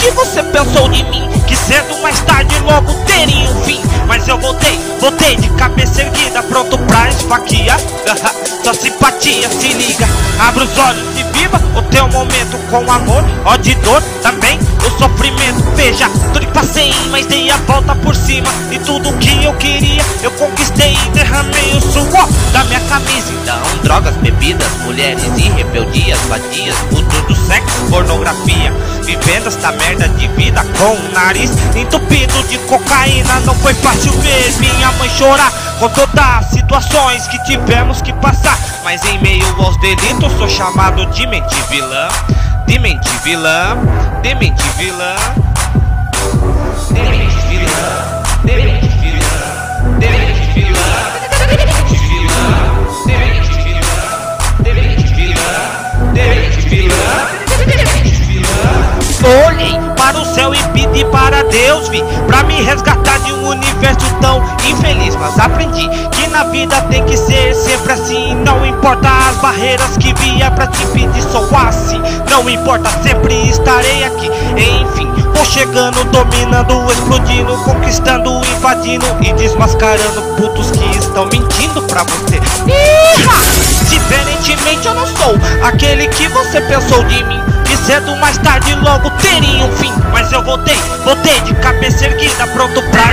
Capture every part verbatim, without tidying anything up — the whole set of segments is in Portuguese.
que você pensou de mim? Que cedo ou mais tarde logo teria um fim. Mas eu voltei, voltei de cabeça erguida, pronto pra esfaquear. Sua simpatia, se liga, abre os olhos e viva o teu momento com amor, ó de dor, também o sofrimento. Veja, tudo que passei, mas dei a volta por cima. E tudo que eu queria, eu conquistei e derramei o suor da minha camisa. Então, drogas, bebidas, mulheres e rebeldias, vadias, culto do sexo, pornografia. Vivendo esta merda de vida com o nariz entupido de cocaína. Não foi fácil ver minha mãe chorar com todas as situações que tivemos que passar. Mas em meio aos delitos sou chamado de mente vilã. De mente vilã, de mente vilã, de mente vilã, de mente vilã, de mente vilã, de mente vilã, de mente vilã, de mente vilã, de mente vilã, de mente vilã. Olhei para o céu e pedi para Deus vir pra me resgatar de um universo tão infeliz. Mas aprendi que na vida tem que ser sempre assim. Não importa as barreiras que vier pra te pedir, sou assim. Não importa, sempre estarei aqui. Enfim, vou chegando, dominando, explodindo, conquistando, invadindo e desmascarando putos que estão mentindo pra você. Iha! Diferentemente eu não sou aquele que você pensou de mim. E cedo ou mais tarde logo teria um fim. Mas eu voltei, voltei de cabeça erguida, pronto pra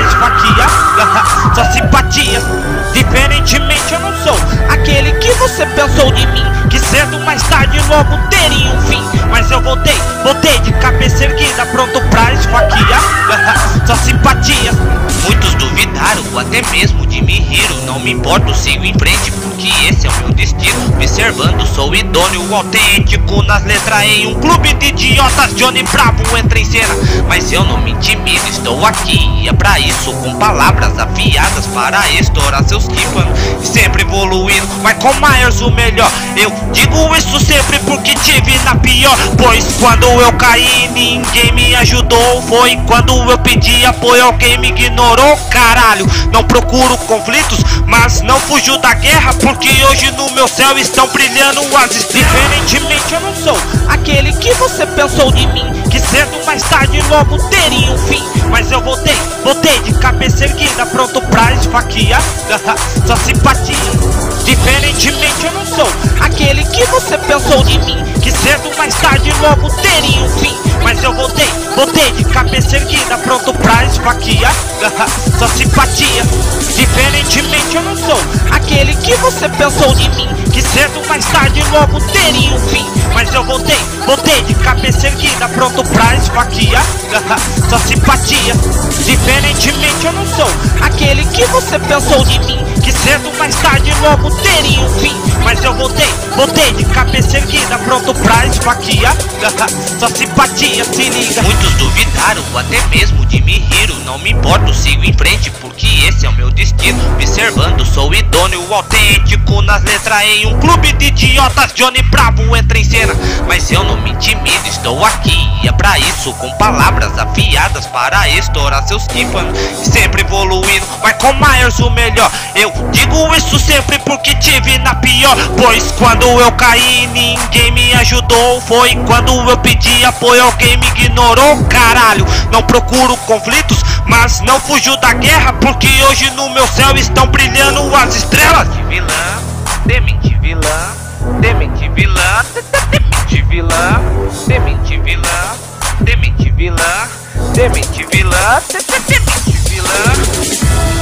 esfaquear sua simpatia. Diferentemente eu não sou aquele que você pensou de mim. Que cedo ou mais tarde logo teria um fim. Mas eu voltei, voltei de cabeça erguida, pronto pra esfaquear sua simpatia. Muitos duvidaram, até mesmo de me riram. Não me importo, sigo em frente, porque esse é o meu destino. Observando, sou idôneo, autêntico nas letras. Em um clube de idiotas, Johnny Bravo entra em cena. Mas eu não me intimido, estou aqui. É pra isso, com palavras afiadas para estourar seus tímpanos e sempre evoluindo. Michael Myers, o melhor. Eu digo isso sempre porque tive na pior. Pois quando eu caí, ninguém me ajudou. Foi quando eu pedi apoio, alguém me ignorou. Caralho, não procuro conflitos, mas não fujo da guerra, porque hoje no meu céu estão brilhando as estrelas. Diferentemente eu não sou aquele que você pensou de mim. Que cedo ou mais tarde logo teria um fim. Mas eu voltei, voltei de cabeça erguida, pronto pra esfaquear sua simpatia. Diferentemente eu não sou aquele que você pensou de mim. Que cedo ou mais tarde logo teria um fim. Mas eu voltei, voltei de cabeça erguida, pronto pra esfaquear sua simpatia. Diferentemente eu não sou aquele que você pensou de mim. Que cedo ou mais tarde logo teria um fim. Mas eu voltei, voltei de cabeça erguida, pronto pra esfaquear sua simpatia. Diferentemente eu não sou aquele que você pensou de mim. Que cedo ou mais tarde logo teria um fim. Mas eu voltei, voltei de cabeça erguida, pronto pra esfaquear sua simpatia, se liga. Muitos duvidaram, até mesmo de me riram. Não me importo, sigo em frente, porque esse é o meu destino. Observando, sou idôneo, autêntico nas letras. Em um clube de idiotas, Johnny Bravo entra em cena. Mas eu não me intimido, estou aqui. É pra isso, com palavras afiadas para estourar seus tímpanos e sempre evoluindo. Michael Myers, o melhor. Eu digo isso sempre porque tive na pior. Pois quando eu caí, ninguém me ajudou. Foi quando eu pedi apoio, alguém me ignorou. Caralho, não procuro conflitos, mas não fujo da guerra, porque hoje no meu céu estão brilhando as estrelas. De vilã, demente vilã, demente vilã, demente vilã, demente vilã, demente vilã, demente vilã, demente vilã.